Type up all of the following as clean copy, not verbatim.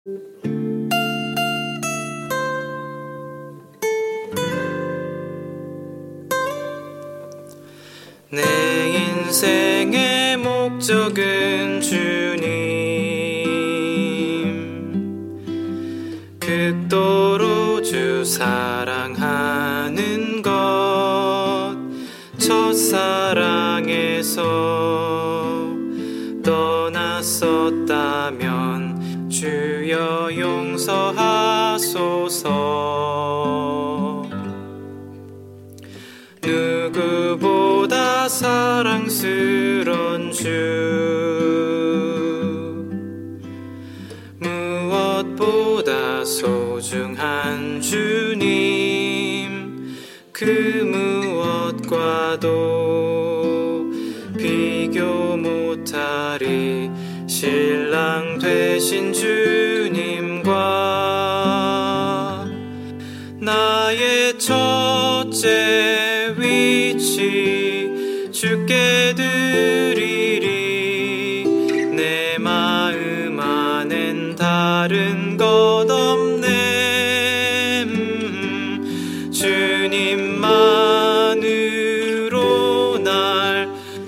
내 인생의 목적은 주님, 극도로 주 사랑하는 것, 첫사랑에서 떠났었다면 주여 용서하소서. 누구보다 사랑스런 주, 무엇보다 소중한 주님, 그 무엇과도 비교 못하리. 신랑 되신 주님과 나의 첫째 위치 주께 드리리. 내 마음 안엔 다른 것 없네. 주님만으로 날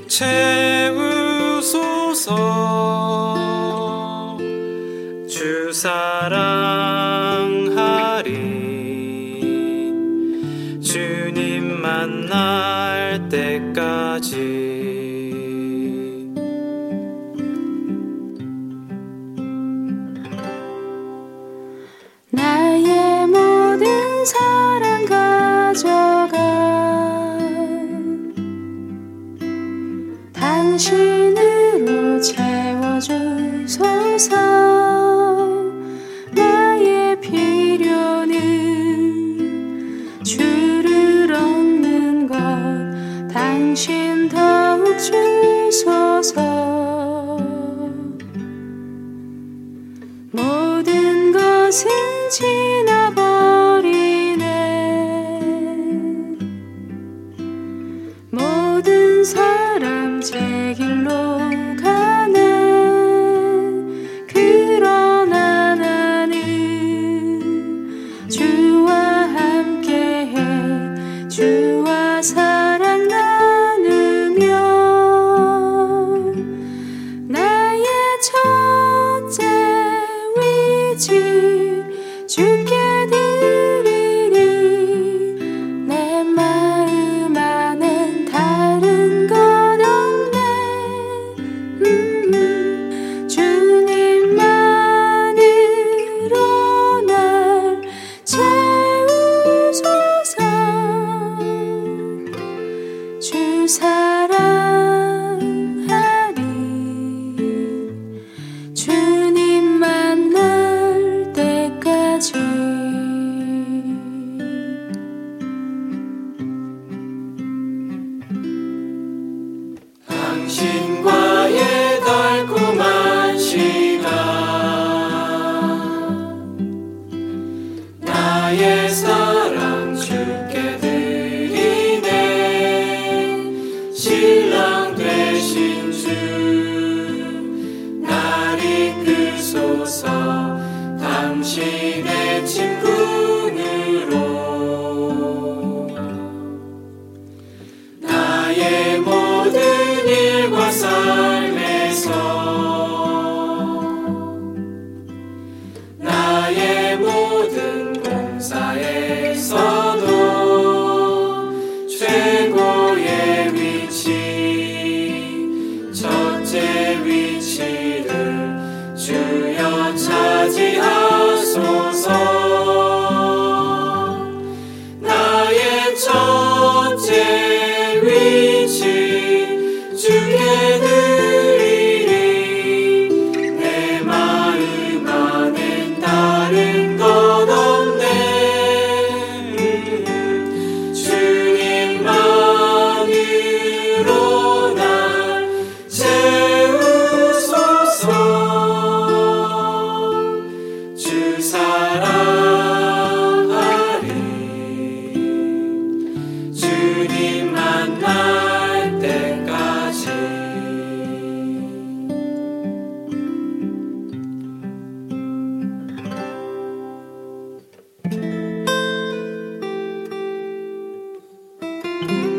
채우소서. 주 사랑하리 주님 만날 때까지. 나의 모든 사랑 가져가 당신으로 채워주소서. 나의 필요는 주를 얻는 것, 당신 더욱 주소서. 모든 것은 지나버리네. 모든 사람 제 길로 가네. 그러나 나는 주와 함께해 주와 사랑 나누며 나의 첫째 위치 주께 드리리. 내 마음 안엔 다른 것 없네. 주님만으로 날 채우소서. 주 사랑하리 주님 만날 때까지. 당신과의 달콤한 시간, 나의 사랑 주께 드리네. 신랑 되신 주, 날 이끄소서. 당신의 친분으로 나의 모든 일과 삶에서, 나의 모든 봉사에서도 최고의 위치, 첫째 위치를 주여 차지하소서. 나의 첫째 위치 주께 드리리. 내 마음 안엔 다른 것 없네. 주님만으로 날 채우소서. 주